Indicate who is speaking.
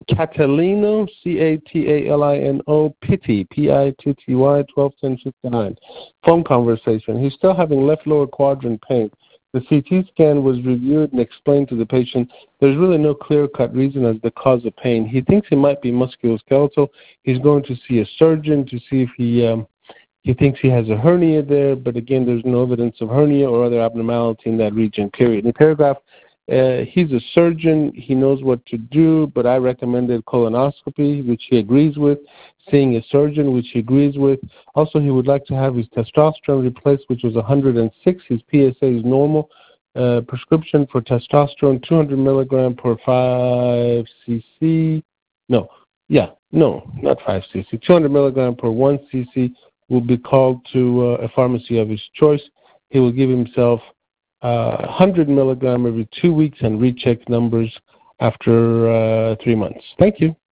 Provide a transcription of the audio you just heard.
Speaker 1: Catalino, Catalino, Pitty, Pitty, 121059. Phone conversation. He's still having left lower quadrant pain. The CT scan was reviewed and explained to the patient there's really no clear-cut reason as the cause of pain. He thinks it might be musculoskeletal. He's going to see a surgeon to see if he thinks he has a hernia there, but again, there's no evidence of hernia or other abnormality in that region, period. In the paragraph, he's a surgeon. He knows what to do, but I recommended colonoscopy, which he agrees with, seeing a surgeon, which he agrees with. Also, he would like to have his testosterone replaced, which was 106. His PSA is normal. Prescription for testosterone, 200 milligram per 5 cc. No, not 5 cc. 200 milligram per 1 cc will be called to a pharmacy of his choice. He will give himself 100 milligram every 2 weeks and recheck numbers after 3 months. Thank you.